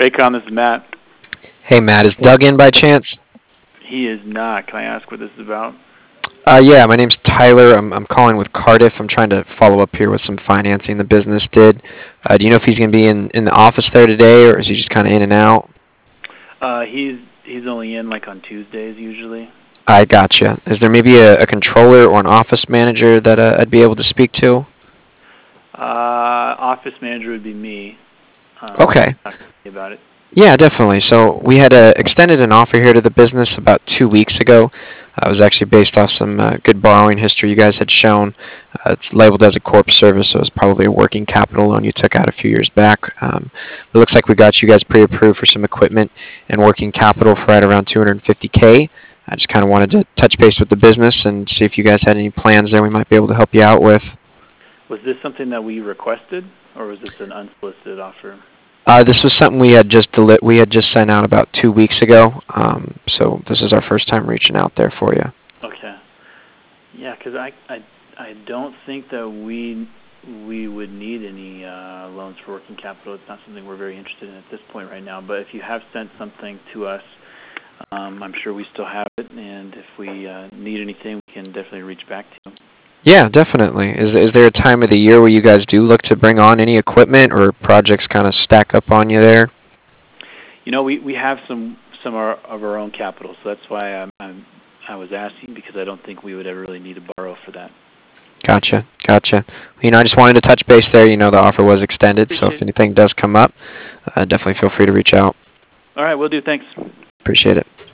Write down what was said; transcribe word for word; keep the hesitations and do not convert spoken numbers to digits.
Raycom, this is Matt. Hey, Matt, is Doug in by chance? He is not. Can I ask what this is about? Uh, yeah, my name's Tyler. I'm I'm calling with Cardiff. I'm trying to follow up here with some financing the business did. Uh, do you know if he's going to be in, in the office there today, or is he just kind of in and out? Uh, he's he's only in like on Tuesdays usually. I gotcha. Is there maybe a, a controller or an office manager that uh, I'd be able to speak to? Uh, office manager would be me. Um, Okay. talk to me about it. Yeah, definitely. So we had uh, extended an offer here to the business about two weeks ago. Uh, it was actually based off some uh, good borrowing history you guys had shown. Uh, it's labeled as a corp service, so it's probably a working capital loan you took out a few years back. Um, it looks like we got you guys pre-approved for some equipment and working capital for right around two hundred fifty K. I just kind of wanted to touch base with the business and see if you guys had any plans there we might be able to help you out with. Was this something that we requested, or was this an unsolicited offer? Uh, this was something we had just deli- we had just sent out about two weeks ago. Um, so this is our first time reaching out there for you. Okay. Yeah, because I, I I don't think that we we would need any uh, loans for working capital. It's not something we're very interested in at this point right now. But if you have sent something to us, um, I'm sure we still have it. And if we uh, need anything, we can definitely reach back to you. Yeah, definitely. Is is there a time of the year where you guys do look to bring on any equipment, or projects kind of stack up on you there? You know, we, we have some some of our, of our own capital, so that's why I'm, I'm I was asking, because I don't think we would ever really need to borrow for that. Gotcha, gotcha. You know, I just wanted to touch base there. You know, the offer was extended, so Appreciate if it. anything does come up, uh, definitely feel free to reach out. All right, we'll do. Thanks. Appreciate it.